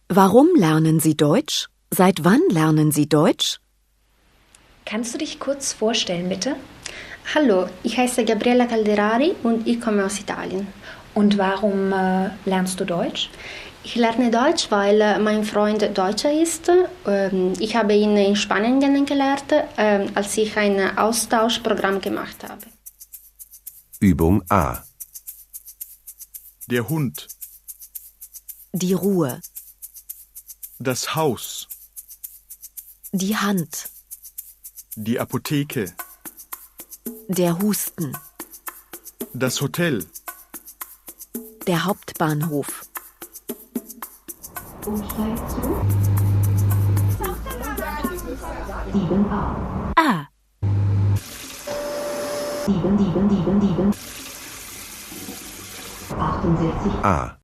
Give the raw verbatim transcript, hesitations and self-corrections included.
Warum lernen Sie Deutsch? Seit wann lernen Sie Deutsch? Kannst du dich kurz vorstellen, bitte? Hallo, ich heiße Gabriella Calderari und ich komme aus Italien. Und warum äh, lernst du Deutsch? Ich lerne Deutsch, weil äh, mein Freund Deutscher ist. Ähm, ich habe ihn in Spanien kennengelernt, äh, als ich ein Austauschprogramm gemacht habe. Übung A. Der Hund. Die Ruhe. Das Haus. Die Hand. Die Apotheke. Der Husten. Das Hotel. Der Hauptbahnhof. Umsteig zu sieben a. A. sieben, sieben, sieben, sieben. achtundsechzig A.